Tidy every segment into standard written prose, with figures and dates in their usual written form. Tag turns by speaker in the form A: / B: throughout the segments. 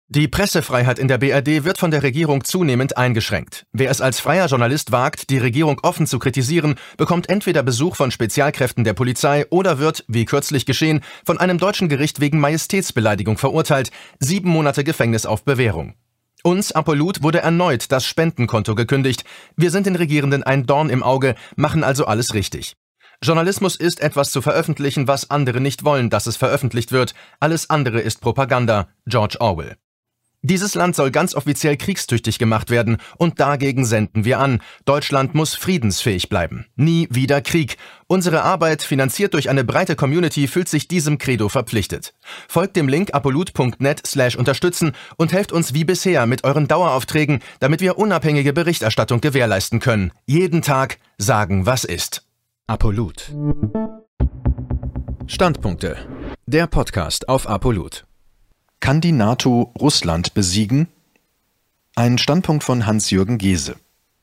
A: Die Pressefreiheit in der BRD wird von der Regierung zunehmend eingeschränkt. Wer es als freier Journalist wagt, die Regierung offen zu kritisieren, bekommt entweder Besuch von Spezialkräften der Polizei oder wird, wie kürzlich geschehen, von einem deutschen Gericht wegen Majestätsbeleidigung verurteilt, 7 Monate Gefängnis auf Bewährung. Uns, Apollut, wurde erneut das Spendenkonto gekündigt. Wir sind den Regierenden ein Dorn im Auge, machen also alles richtig. Journalismus ist etwas zu veröffentlichen, was andere nicht wollen, dass es veröffentlicht wird. Alles andere ist Propaganda. George Orwell. Dieses Land soll ganz offiziell kriegstüchtig gemacht werden und dagegen senden wir an. Deutschland muss friedensfähig bleiben. Nie wieder Krieg. Unsere Arbeit, finanziert durch eine breite Community, fühlt sich diesem Credo verpflichtet. Folgt dem Link apollut.net/unterstützen und helft uns wie bisher mit euren Daueraufträgen, damit wir unabhängige Berichterstattung gewährleisten können. Jeden Tag sagen, was ist. Apollut. Standpunkte. Der Podcast auf Apollut.
B: Kann die NATO Russland besiegen? Ein Standpunkt von Hans-Jürgen Gehse.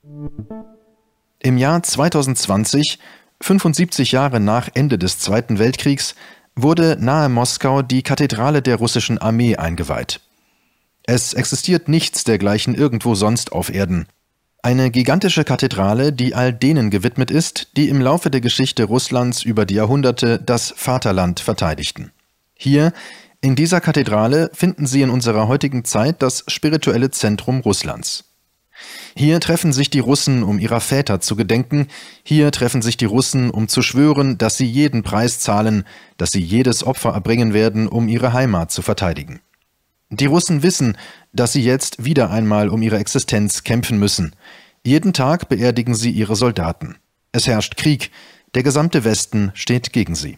B: Im Jahr 2020, 75 Jahre nach Ende des Zweiten Weltkriegs, wurde nahe Moskau die Kathedrale der russischen Armee eingeweiht. Es existiert nichts dergleichen irgendwo sonst auf Erden. Eine gigantische Kathedrale, die all denen gewidmet ist, die im Laufe der Geschichte Russlands über die Jahrhunderte das Vaterland verteidigten. Hier, in dieser Kathedrale, finden Sie in unserer heutigen Zeit das spirituelle Zentrum Russlands. Hier treffen sich die Russen, um ihrer Väter zu gedenken. Hier treffen sich die Russen, um zu schwören, dass sie jeden Preis zahlen, dass sie jedes Opfer erbringen werden, um ihre Heimat zu verteidigen. Die Russen wissen, dass sie jetzt wieder einmal um ihre Existenz kämpfen müssen. Jeden Tag beerdigen sie ihre Soldaten. Es herrscht Krieg. Der gesamte Westen steht gegen sie.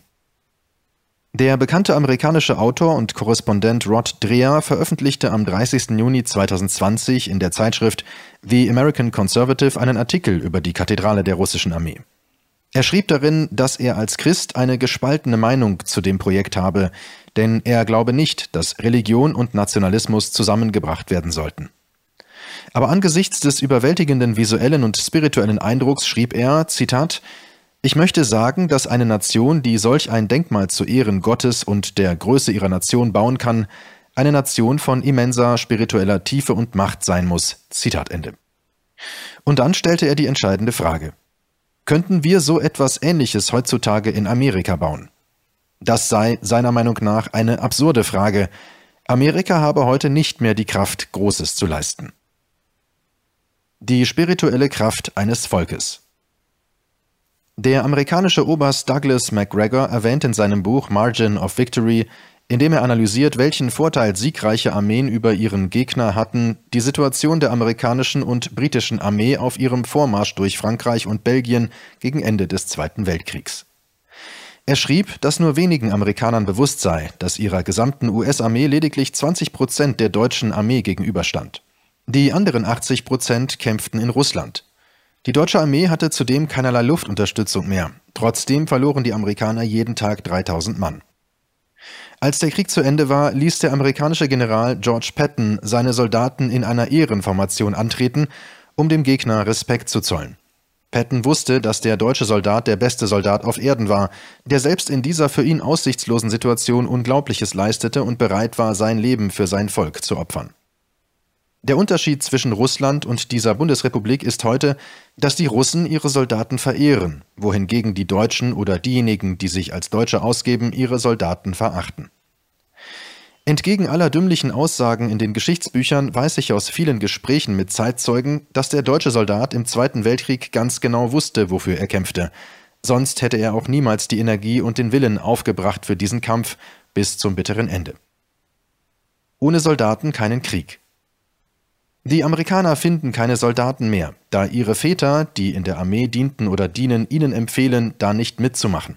B: Der bekannte amerikanische Autor und Korrespondent Rod Dreher veröffentlichte am 30. Juni 2020 in der Zeitschrift The American Conservative einen Artikel über die Kathedrale der russischen Armee. Er schrieb darin, dass er als Christ eine gespaltene Meinung zu dem Projekt habe, denn er glaube nicht, dass Religion und Nationalismus zusammengebracht werden sollten. Aber angesichts des überwältigenden visuellen und spirituellen Eindrucks schrieb er, Zitat, „Ich möchte sagen, dass eine Nation, die solch ein Denkmal zu Ehren Gottes und der Größe ihrer Nation bauen kann, eine Nation von immenser spiritueller Tiefe und Macht sein muss." Zitat Ende. Und dann stellte er die entscheidende Frage. Könnten wir so etwas Ähnliches heutzutage in Amerika bauen? Das sei seiner Meinung nach eine absurde Frage. Amerika habe heute nicht mehr die Kraft, Großes zu leisten. Die spirituelle Kraft eines Volkes. Der amerikanische Oberst Douglas MacGregor erwähnt in seinem Buch Margin of Victory, in dem er analysiert, welchen Vorteil siegreiche Armeen über ihren Gegner hatten, die Situation der amerikanischen und britischen Armee auf ihrem Vormarsch durch Frankreich und Belgien gegen Ende des Zweiten Weltkriegs. Er schrieb, dass nur wenigen Amerikanern bewusst sei, dass ihrer gesamten US-Armee lediglich 20% der deutschen Armee gegenüberstand. Die anderen 80% kämpften in Russland. Die deutsche Armee hatte zudem keinerlei Luftunterstützung mehr. Trotzdem verloren die Amerikaner jeden Tag 3000 Mann. Als der Krieg zu Ende war, ließ der amerikanische General George Patton seine Soldaten in einer Ehrenformation antreten, um dem Gegner Respekt zu zollen. Patton wusste, dass der deutsche Soldat der beste Soldat auf Erden war, der selbst in dieser für ihn aussichtslosen Situation Unglaubliches leistete und bereit war, sein Leben für sein Volk zu opfern. Der Unterschied zwischen Russland und dieser Bundesrepublik ist heute, dass die Russen ihre Soldaten verehren, wohingegen die Deutschen oder diejenigen, die sich als Deutsche ausgeben, ihre Soldaten verachten. Entgegen aller dümmlichen Aussagen in den Geschichtsbüchern weiß ich aus vielen Gesprächen mit Zeitzeugen, dass der deutsche Soldat im Zweiten Weltkrieg ganz genau wusste, wofür er kämpfte. Sonst hätte er auch niemals die Energie und den Willen aufgebracht für diesen Kampf bis zum bitteren Ende. Ohne Soldaten keinen Krieg. Die Amerikaner finden keine Soldaten mehr, da ihre Väter, die in der Armee dienten oder dienen, ihnen empfehlen, da nicht mitzumachen.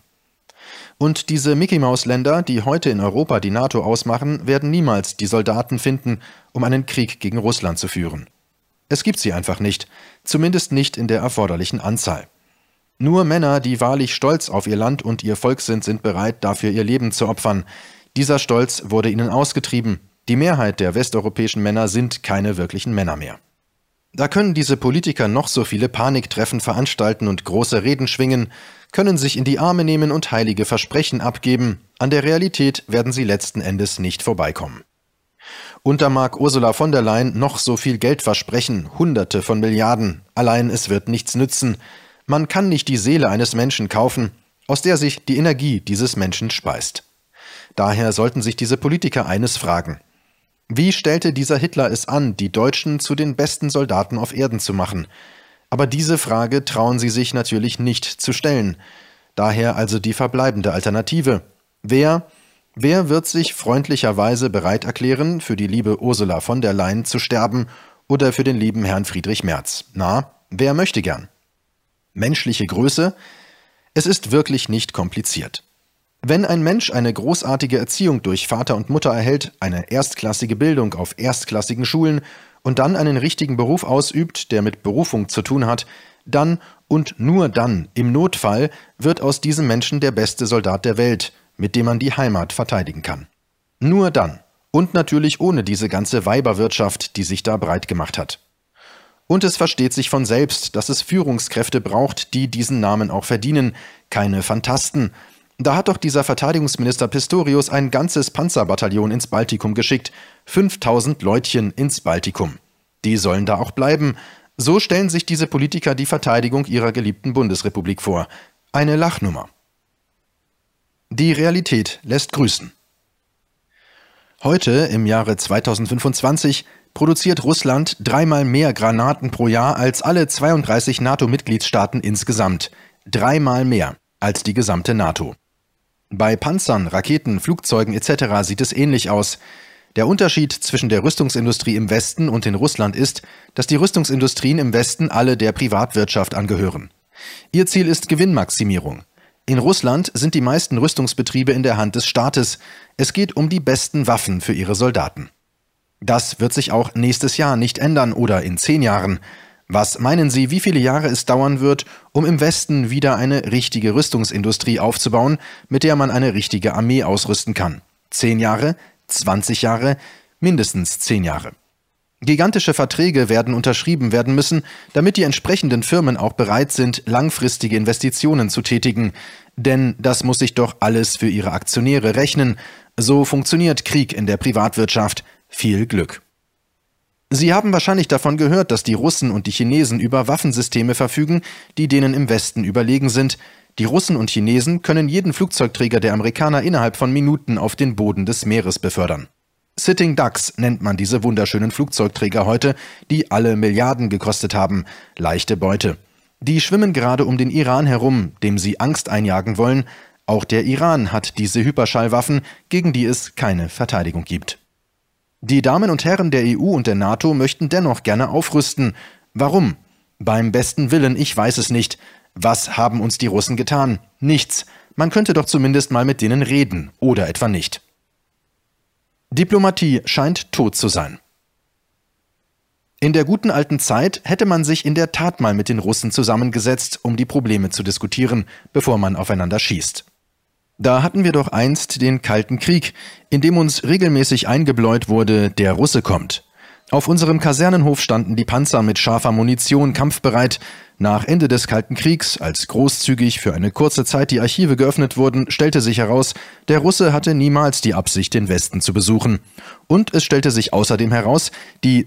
B: Und diese Mickey-Maus-Länder, die heute in Europa die NATO ausmachen, werden niemals die Soldaten finden, um einen Krieg gegen Russland zu führen. Es gibt sie einfach nicht, zumindest nicht in der erforderlichen Anzahl. Nur Männer, die wahrlich stolz auf ihr Land und ihr Volk sind bereit, dafür ihr Leben zu opfern. Dieser Stolz wurde ihnen ausgetrieben. Die Mehrheit der westeuropäischen Männer sind keine wirklichen Männer mehr. Da können diese Politiker noch so viele Paniktreffen veranstalten und große Reden schwingen, können sich in die Arme nehmen und heilige Versprechen abgeben, an der Realität werden sie letzten Endes nicht vorbeikommen. Und da mag Ursula von der Leyen noch so viel Geld versprechen, Hunderte von Milliarden, allein es wird nichts nützen. Man kann nicht die Seele eines Menschen kaufen, aus der sich die Energie dieses Menschen speist. Daher sollten sich diese Politiker eines fragen: Wie stellte dieser Hitler es an, die Deutschen zu den besten Soldaten auf Erden zu machen? Aber diese Frage trauen sie sich natürlich nicht zu stellen. Daher also die verbleibende Alternative. Wer wird sich freundlicherweise bereit erklären, für die liebe Ursula von der Leyen zu sterben oder für den lieben Herrn Friedrich Merz? Na, wer möchte gern? Menschliche Größe? Es ist wirklich nicht kompliziert. Wenn ein Mensch eine großartige Erziehung durch Vater und Mutter erhält, eine erstklassige Bildung auf erstklassigen Schulen und dann einen richtigen Beruf ausübt, der mit Berufung zu tun hat, dann und nur dann, im Notfall, wird aus diesem Menschen der beste Soldat der Welt, mit dem man die Heimat verteidigen kann. Nur dann. Und natürlich ohne diese ganze Weiberwirtschaft, die sich da breit gemacht hat. Und es versteht sich von selbst, dass es Führungskräfte braucht, die diesen Namen auch verdienen, keine Phantasten. Da hat doch dieser Verteidigungsminister Pistorius ein ganzes Panzerbataillon ins Baltikum geschickt, 5000 Leutchen ins Baltikum. Die sollen da auch bleiben. So stellen sich diese Politiker die Verteidigung ihrer geliebten Bundesrepublik vor. Eine Lachnummer. Die Realität lässt grüßen. Heute, im Jahre 2025, produziert Russland 3-mal mehr Granaten pro Jahr als alle 32 NATO-Mitgliedstaaten insgesamt. 3-mal mehr als die gesamte NATO. Bei Panzern, Raketen, Flugzeugen etc. sieht es ähnlich aus. Der Unterschied zwischen der Rüstungsindustrie im Westen und in Russland ist, dass die Rüstungsindustrien im Westen alle der Privatwirtschaft angehören. Ihr Ziel ist Gewinnmaximierung. In Russland sind die meisten Rüstungsbetriebe in der Hand des Staates. Es geht um die besten Waffen für ihre Soldaten. Das wird sich auch nächstes Jahr nicht ändern oder in 10 Jahren. Was meinen Sie, wie viele Jahre es dauern wird, um im Westen wieder eine richtige Rüstungsindustrie aufzubauen, mit der man eine richtige Armee ausrüsten kann? 10 Jahre? 20 Jahre? Mindestens 10 Jahre. Gigantische Verträge werden unterschrieben werden müssen, damit die entsprechenden Firmen auch bereit sind, langfristige Investitionen zu tätigen. Denn das muss sich doch alles für ihre Aktionäre rechnen. So funktioniert Krieg in der Privatwirtschaft. Viel Glück. Sie haben wahrscheinlich davon gehört, dass die Russen und die Chinesen über Waffensysteme verfügen, die denen im Westen überlegen sind. Die Russen und Chinesen können jeden Flugzeugträger der Amerikaner innerhalb von Minuten auf den Boden des Meeres befördern. Sitting Ducks nennt man diese wunderschönen Flugzeugträger heute, die alle Milliarden gekostet haben. Leichte Beute. Die schwimmen gerade um den Iran herum, dem sie Angst einjagen wollen. Auch der Iran hat diese Hyperschallwaffen, gegen die es keine Verteidigung gibt. Die Damen und Herren der EU und der NATO möchten dennoch gerne aufrüsten. Warum? Beim besten Willen, ich weiß es nicht. Was haben uns die Russen getan? Nichts. Man könnte doch zumindest mal mit denen reden, oder etwa nicht. Diplomatie scheint tot zu sein. In der guten alten Zeit hätte man sich in der Tat mal mit den Russen zusammengesetzt, um die Probleme zu diskutieren, bevor man aufeinander schießt. Da hatten wir doch einst den Kalten Krieg, in dem uns regelmäßig eingebläut wurde, der Russe kommt. Auf unserem Kasernenhof standen die Panzer mit scharfer Munition kampfbereit. Nach Ende des Kalten Kriegs, als großzügig für eine kurze Zeit die Archive geöffnet wurden, stellte sich heraus, der Russe hatte niemals die Absicht, den Westen zu besuchen. Und es stellte sich außerdem heraus, die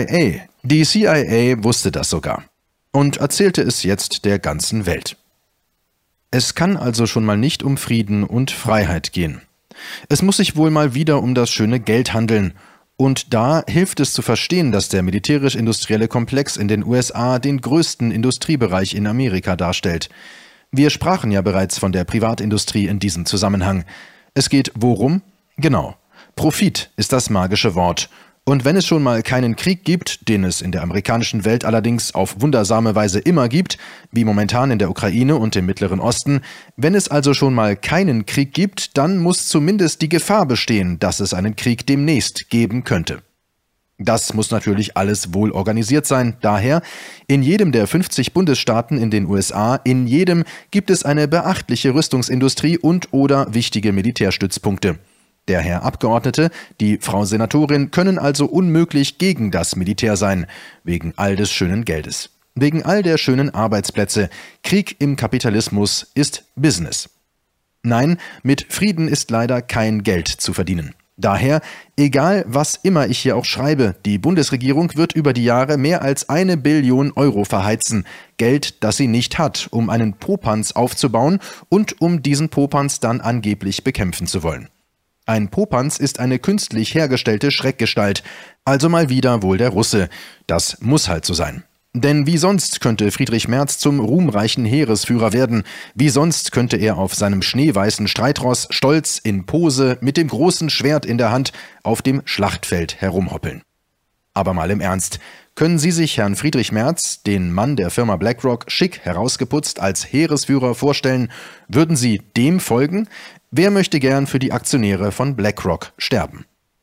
B: CIA wusste das sogar und erzählte es jetzt der ganzen Welt. Es kann also schon mal nicht um Frieden und Freiheit gehen. Es muss sich wohl mal wieder um das schöne Geld handeln. Und da hilft es zu verstehen, dass der militärisch-industrielle Komplex in den USA den größten Industriebereich in Amerika darstellt. Wir sprachen ja bereits von der Privatindustrie in diesem Zusammenhang. Es geht worum? Genau. Profit ist das magische Wort. Und wenn es schon mal keinen Krieg gibt, den es in der amerikanischen Welt allerdings auf wundersame Weise immer gibt, wie momentan in der Ukraine und im Mittleren Osten, wenn es also schon mal keinen Krieg gibt, dann muss zumindest die Gefahr bestehen, dass es einen Krieg demnächst geben könnte. Das muss natürlich alles wohl organisiert sein, daher, in jedem der 50 Bundesstaaten in den USA, in jedem gibt es eine beachtliche Rüstungsindustrie und/oder wichtige Militärstützpunkte. Der Herr Abgeordnete, die Frau Senatorin können also unmöglich gegen das Militär sein, wegen all des schönen Geldes, wegen all der schönen Arbeitsplätze. Krieg im Kapitalismus ist Business. Nein, mit Frieden ist leider kein Geld zu verdienen. Daher, egal was immer ich hier auch schreibe, die Bundesregierung wird über die Jahre mehr als 1 Billion Euro verheizen. Geld, das sie nicht hat, um einen Popanz aufzubauen und um diesen Popanz dann angeblich bekämpfen zu wollen. Ein Popanz ist eine künstlich hergestellte Schreckgestalt, also mal wieder wohl der Russe. Das muss halt so sein. Denn wie sonst könnte Friedrich Merz zum ruhmreichen Heeresführer werden? Wie sonst könnte er auf seinem schneeweißen Streitross stolz in Pose mit dem großen Schwert in der Hand auf dem Schlachtfeld herumhoppeln? Aber mal im Ernst, können Sie sich Herrn Friedrich Merz, den Mann der Firma BlackRock, schick herausgeputzt als Heeresführer vorstellen? Würden Sie dem folgen? Wer möchte gern für die Aktionäre von BlackRock sterben?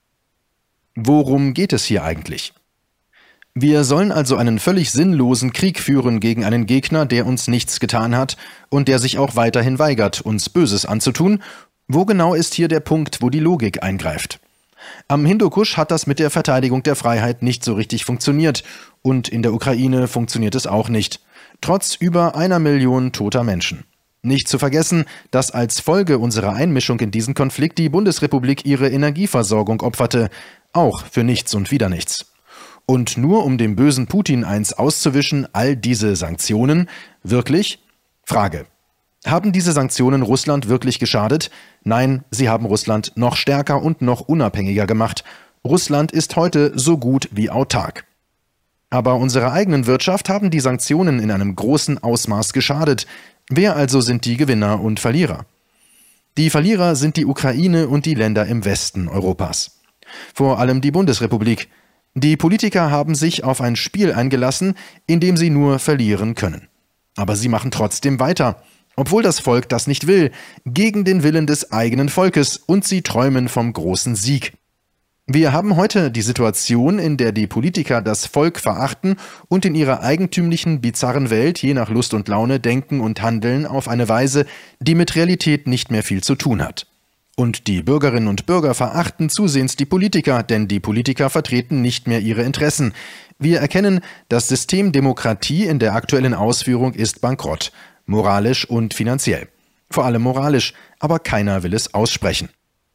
B: Worum geht es hier eigentlich? Wir sollen also einen völlig sinnlosen Krieg führen gegen einen Gegner, der uns nichts getan hat und der sich auch weiterhin weigert, uns Böses anzutun. Wo genau ist hier der Punkt, wo die Logik eingreift? Am Hindukusch hat das mit der Verteidigung der Freiheit nicht so richtig funktioniert und in der Ukraine funktioniert es auch nicht, trotz über 1 Million toter Menschen. Nicht zu vergessen, dass als Folge unserer Einmischung in diesen Konflikt die Bundesrepublik ihre Energieversorgung opferte, auch für nichts und wieder nichts. Und nur um dem bösen Putin eins auszuwischen, all diese Sanktionen, wirklich? Frage. Haben diese Sanktionen Russland wirklich geschadet? Nein, sie haben Russland noch stärker und noch unabhängiger gemacht. Russland ist heute so gut wie autark. Aber unserer eigenen Wirtschaft haben die Sanktionen in einem großen Ausmaß geschadet. Wer also sind die Gewinner und Verlierer? Die Verlierer sind die Ukraine und die Länder im Westen Europas. Vor allem die Bundesrepublik. Die Politiker haben sich auf ein Spiel eingelassen, in dem sie nur verlieren können. Aber sie machen trotzdem weiter, obwohl das Volk das nicht will, gegen den Willen des eigenen Volkes, und sie träumen vom großen Sieg. Wir haben heute die Situation, in der die Politiker das Volk verachten und in ihrer eigentümlichen, bizarren Welt je nach Lust und Laune denken und handeln auf eine Weise, die mit Realität nicht mehr viel zu tun hat. Und die Bürgerinnen und Bürger verachten zusehends die Politiker, denn die Politiker vertreten nicht mehr ihre Interessen. Wir erkennen, das System Demokratie in der aktuellen Ausführung ist bankrott, moralisch und finanziell. Vor allem moralisch, aber keiner will es aussprechen.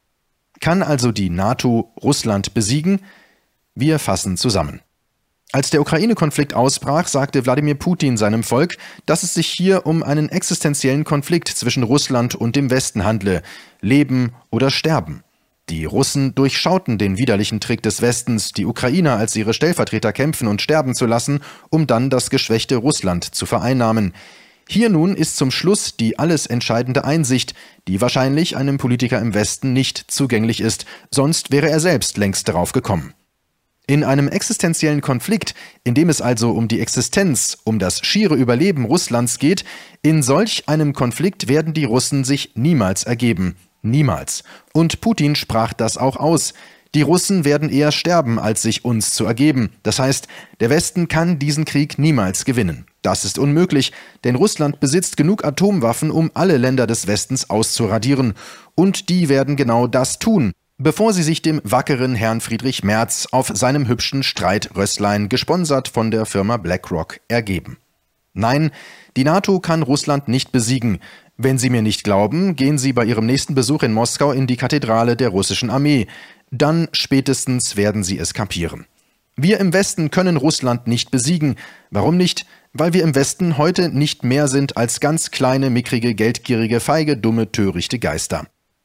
B: Kann also die NATO Russland besiegen? Wir fassen zusammen. Als der Ukraine-Konflikt ausbrach, sagte Wladimir Putin seinem Volk, dass es sich hier um einen existenziellen Konflikt zwischen Russland und dem Westen handle. Leben oder sterben. Die Russen durchschauten den widerlichen Trick des Westens, die Ukrainer als ihre Stellvertreter kämpfen und sterben zu lassen, um dann das geschwächte Russland zu vereinnahmen. Hier nun ist zum Schluss die alles entscheidende Einsicht, die wahrscheinlich einem Politiker im Westen nicht zugänglich ist, sonst wäre er selbst längst darauf gekommen. In einem existenziellen Konflikt, in dem es also um die Existenz, um das schiere Überleben Russlands geht, in solch einem Konflikt werden die Russen sich niemals ergeben. Niemals. Und Putin sprach das auch aus. Die Russen werden eher sterben, als sich uns zu ergeben. Das heißt, der Westen kann diesen Krieg niemals gewinnen. Das ist unmöglich, denn Russland besitzt genug Atomwaffen, um alle Länder des Westens auszuradieren. Und die werden genau das tun, bevor sie sich dem wackeren Herrn Friedrich Merz auf seinem hübschen Streitrösslein, gesponsert von der Firma BlackRock, ergeben. Nein, die NATO kann Russland nicht besiegen. Wenn Sie mir nicht glauben, gehen Sie bei Ihrem nächsten Besuch in Moskau in die Kathedrale der russischen Armee. Dann spätestens werden Sie es kapieren. Wir im Westen können Russland nicht besiegen. Warum nicht? Weil wir im Westen heute nicht mehr sind als ganz kleine, mickrige, geldgierige, feige, dumme, törichte Geister.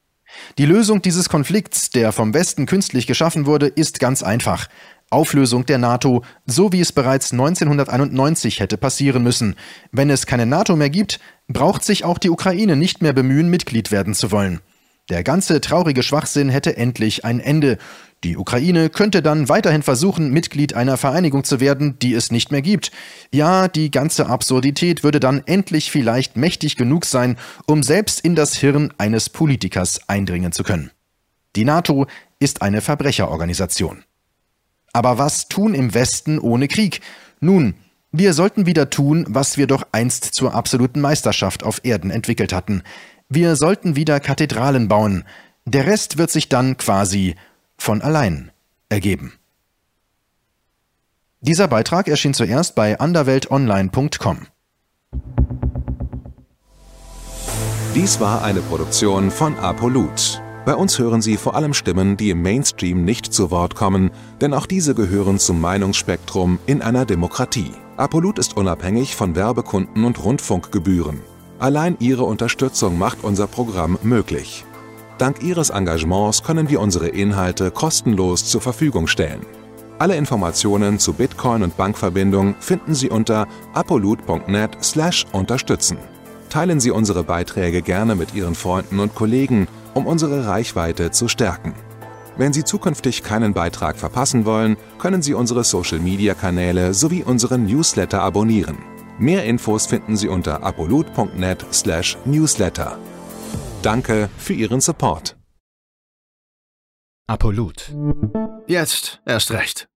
B: Die Lösung dieses Konflikts, der vom Westen künstlich geschaffen wurde, ist ganz einfach. Auflösung der NATO, so wie es bereits 1991 hätte passieren müssen. Wenn es keine NATO mehr gibt, braucht sich auch die Ukraine nicht mehr bemühen, Mitglied werden zu wollen. Der ganze traurige Schwachsinn hätte endlich ein Ende. Die Ukraine könnte dann weiterhin versuchen, Mitglied einer Vereinigung zu werden, die es nicht mehr gibt. Ja, die ganze Absurdität würde dann endlich vielleicht mächtig genug sein, um selbst in das Hirn eines Politikers eindringen zu können. Die NATO ist eine Verbrecherorganisation. Aber was tun im Westen ohne Krieg? Nun, wir sollten wieder tun, was wir doch einst zur absoluten Meisterschaft auf Erden entwickelt hatten. Wir sollten wieder Kathedralen bauen. Der Rest wird sich dann quasi von allein ergeben. Dieser Beitrag erschien zuerst bei anderweltonline.com.
C: Dies war eine Produktion von ApoLoot. Bei uns hören Sie vor allem Stimmen, die im Mainstream nicht zu Wort kommen, denn auch diese gehören zum Meinungsspektrum in einer Demokratie. Apollut ist unabhängig von Werbekunden und Rundfunkgebühren. Allein Ihre Unterstützung macht unser Programm möglich. Dank Ihres Engagements können wir unsere Inhalte kostenlos zur Verfügung stellen. Alle Informationen zu Bitcoin und Bankverbindung finden Sie unter apollut.net/unterstützen. Teilen Sie unsere Beiträge gerne mit Ihren Freunden und Kollegen, um unsere Reichweite zu stärken. Wenn Sie zukünftig keinen Beitrag verpassen wollen, können Sie unsere Social-Media-Kanäle sowie unseren Newsletter abonnieren. Mehr Infos finden Sie unter apollut.net/newsletter. Danke für Ihren Support.
A: Apollut. Jetzt erst recht.